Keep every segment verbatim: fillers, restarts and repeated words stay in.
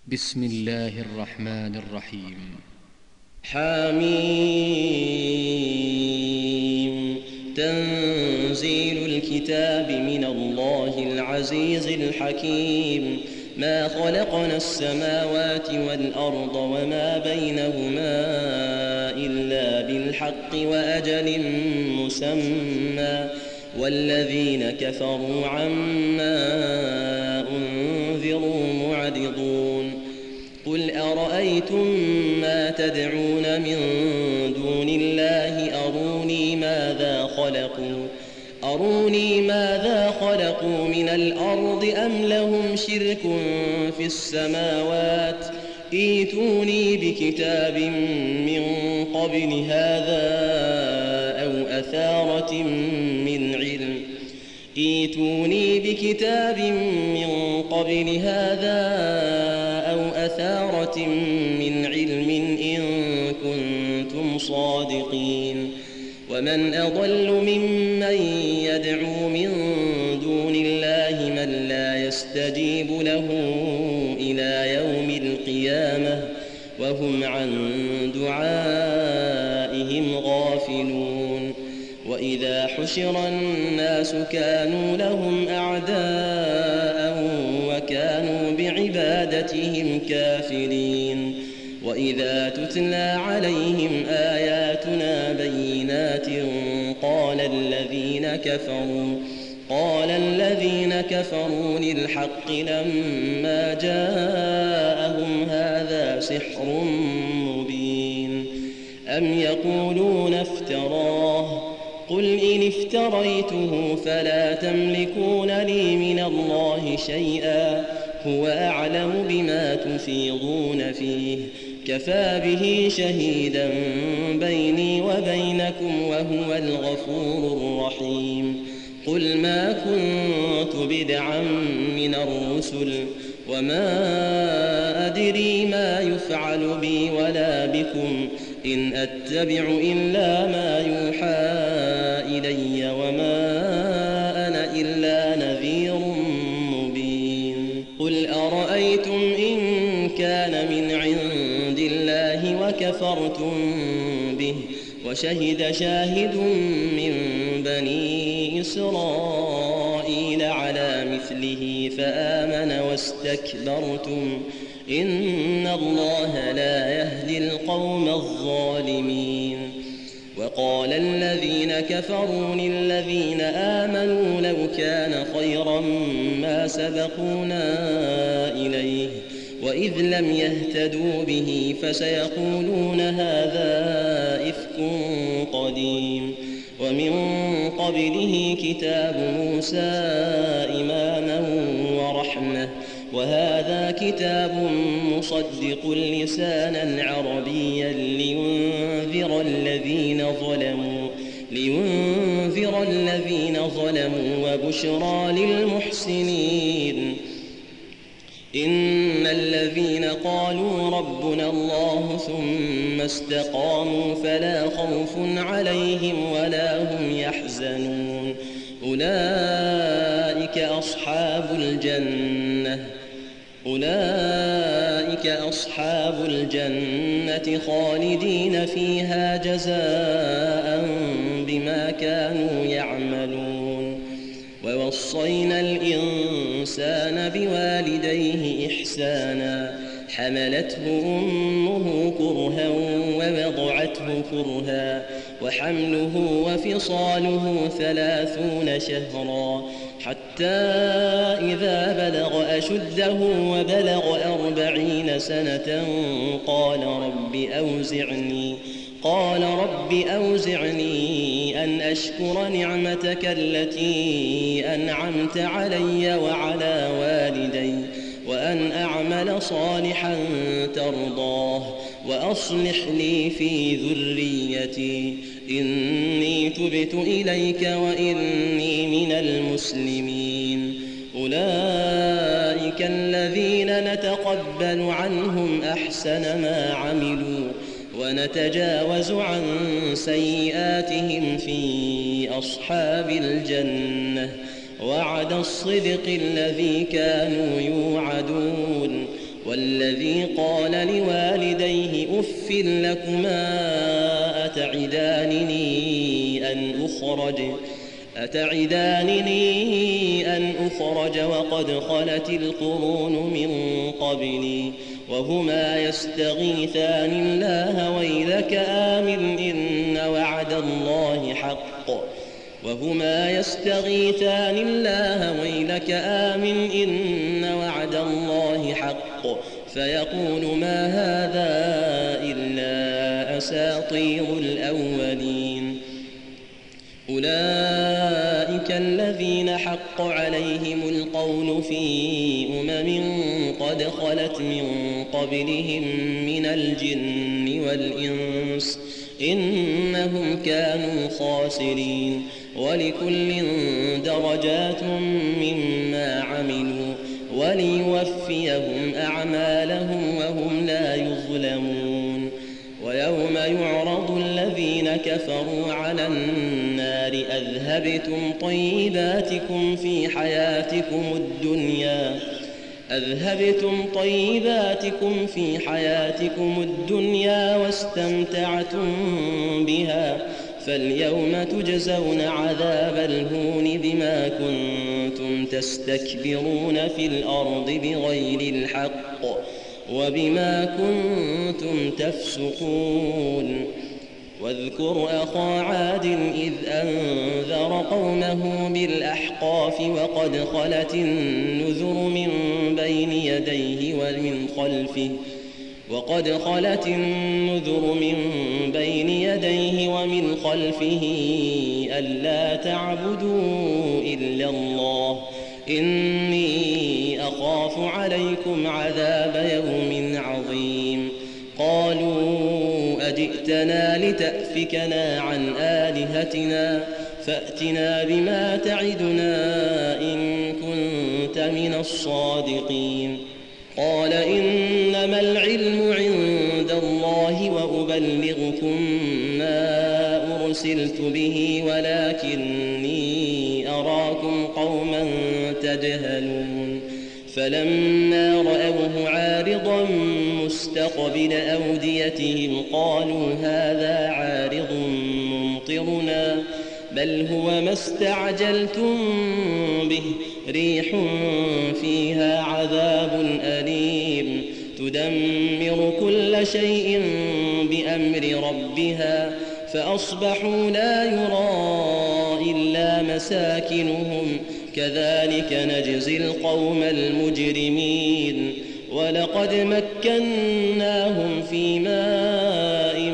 بسم الله الرحمن الرحيم. حميم. تنزيل الكتاب من الله العزيز الحكيم. ما خلقنا السماوات والأرض وما بينهما إلا بالحق وأجل مسمى، والذين كفروا عما أنذروا معرضون. قل أرأيتم ما تدعون من دون الله أروني ماذا خلقوا أروني ماذا خلقوا من الأرض أم لهم شرك في السماوات؟ ائتوني بكتاب من قبل هذا أو أثارة من علم ائتوني بكتاب من قبل هذا أو أثارة من علم إن كنتم صادقين. ومن أضل ممن يدعو من دون الله من لا يستجيب له إلى يوم القيامة وهم عن دعائهم غافلون. وإذا حشر الناس كانوا لهم أعداء وكانوا بعبادتهم كافرين. وإذا تتلى عليهم آياتنا بينات قال الذين كفروا قال الذين كفروا للحق لما جاءهم هذا سحر مبين. أم يقولون افتراه؟ قل إن افتريته فلا تملكون لي من الله شيئا هو أعلم بما تفيضون فيه كفى به شهيدا بيني وبينكم وهو الغفور الرحيم. قل ما كنت بدعا من الرسل وما أدري ما يفعل بي ولا بكم إن أتبع إلا ما يوحى إلي وما أنا إلا نذير مبين. قل أرأيتم إن كان من عند الله وكفرتم به وشهد شاهد من بني إسرائيل على مثله فآمن واستكبرتم إن الله لا يهدي القوم الظالمين. وقال الذين كفروا للذين آمنوا لو كان خيرا ما سبقونا إليه وإذ لم يهتدوا به فسيقولون هذا إفك قديم. ومن قبله كتاب موسى إماما ورحمة وهذا كتاب مصدق لسانا عربيا لينذر الذين ظلموا لينذر الذين ظلموا وبشرى للمحسنين. إن الذين قالوا ربنا الله ثم استقاموا فلا خوف عليهم ولا هم يحزنون أولئك أصحاب الجنة أولئك أصحاب الجنة خالدين فيها جزاء بما كانوا يعملون. ووصينا الإنسان بوالديه إحسانا حملته أمه كرها ووضعته كرها وحمله وفصاله ثلاثون شهرا حتى إذا بلغ أشده وبلغ أربعين سنة قال رب أوزعني قال رب أوزعني أن أشكر نعمتك التي أنعمت علي وعلى والدي وأن أعمل صالحا ترضاه وأصلح لي في ذريتي إني تبت إليك وإني من المسلمين. أولئك الذين نتقبل عنهم أحسن ما عملوا ونتجاوز عن سيئاتهم في أصحاب الجنة وعد الصدق الذي كانوا يوعدون والذي قال لوالديه أف لكما أتعدانني أن أخرج أتعدانني أن أخرج وقد خلت القرون من قبلي وهما يستغيثان الله ويلك آمن إن وعد الله حق وهما يستغيثان الله ويلك آمن إن وعد الله حق فيقول ما هذا إلا أساطير الأولين أولئك الذين حق عليهم القول في أمم قد خلت من قبلهم من الجن والإنس إنهم كانوا خاسرين ولكل درجات مما عملوا وليوفيهم أعمالهم وهم لا يظلمون ويوم يعرض الذين كفروا على النار أذهبتم طيباتكم في حياتكم الدنيا أذهبتم طيباتكم في حياتكم الدنيا واستمتعتم بها فاليوم تجزون عذاب الهون بما كنتم تستكبرون في الأرض بغير الحق وبما كنتم تفسقون واذكر أخا عاد إذ أنذر قومه بالأحقاف وقد خلت النذر من بين يديه ومن خلفه وقد خلت النذر من بين يديه ومن خلفه ألا تعبدوا إلا الله إني أخاف عليكم عذاب يوم عظيم قالوا أجئتنا لتأفكنا عن آلهتنا فأتنا بما تعدنا إن كنت من الصادقين قال إنما العلم عند الله وأبلغكم ما أرسلت به ولكني أراكم قوما تجهلون فلما رأوه عارضا مستقبل أوديتهم قالوا هذا عارض ممطرنا بل هو ما استعجلتم به ريح فيها عذاب أليم تدمر كل شيء بأمر ربها فأصبحوا لا يرى إلا مساكنهم كذلك نجزي القوم المجرمين ولقد مكناهم في ماء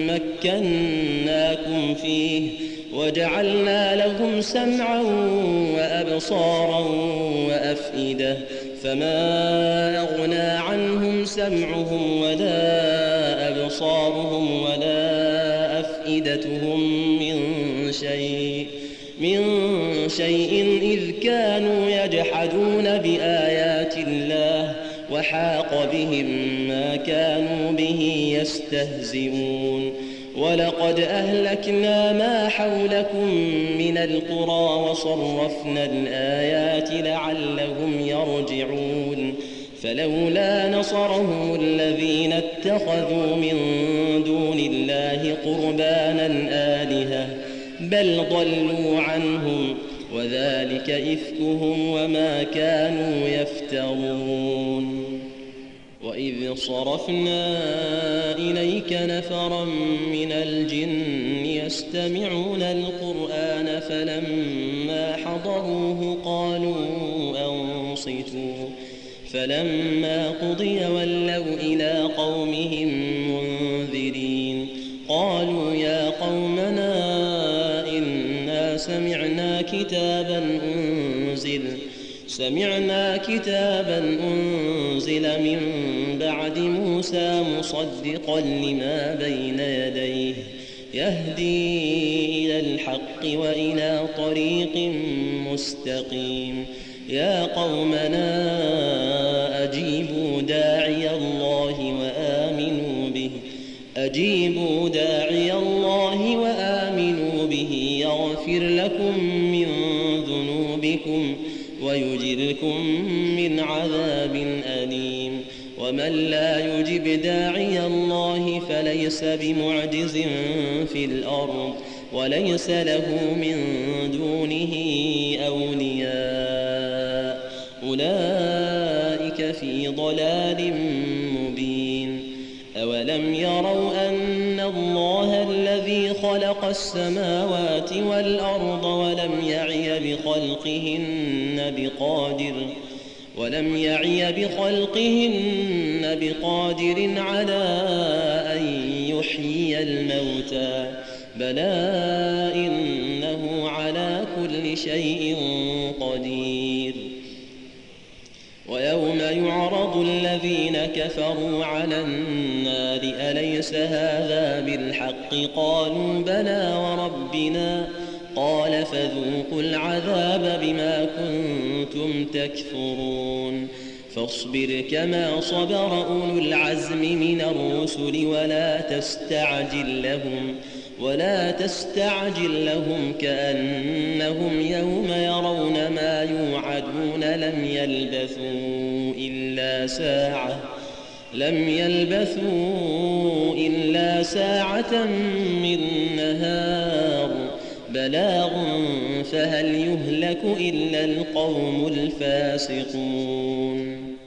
مكناكم فيه وجعلنا لهم سمعا وأبصارا وأفئدة فما أغنى عنهم سمعهم ولا أبصارهم ولا أفئدتهم من شيء من شيء إذ كانوا يجحدون بآيات الله وحاق بهم ما كانوا به يستهزئون ولقد أهلكنا ما حولكم من القرى وصرفنا الآيات لعلهم يرجعون فلولا نصرهم الذين اتخذوا من دون الله قربانا آلهة بل ضلوا عنهم وذلك إفكهم وما كانوا يفترون وإذ صرفنا إليك نفرا من الجن يستمعون القرآن فلما حضروه قالوا أنصتوا فلما قضي ولوا إلى قومهم منذرين قالوا يا قومنا إنا سمعنا كتابا أنزل سمعنا كتابا أنزل من بعد موسى مصدقا لما بين يديه يهدي إلى الحق وإلى طريق مستقيم يا قومنا أجيبوا داعي الله وآمنوا به أجيبوا داعي الله وآمنوا به يغفر لكم من ذنوبكم ويجركم من عذاب أليم ومن لا يجب داعي الله فليس بمعجز في الأرض وليس له من دونه أولياء أولئك في ضلال مبين. أولم يروا أن الله الذي خلق السماوات والأرض ولم يعي بخلقهن بقادر ولم يعي بخلقهن بقادر على أن يحيي الموتى بلى إنه على كل شيء قدير. ويوم يعرض الذين كفروا على النار أليس هذا بالحق قالوا بلى وربنا قال فذوقوا العذاب بما كنتم تكفرون. فاصبر كما صبر أولو العزم من الرسل ولا تستعجل لهم ولا تستعجل لهم كأنهم يوم يرون ما يوعدون لم يلبثوا إلا ساعة لم يلبثوا إلا ساعة من نهار بلاغ فهل يهلك إلا القوم الفاسقون.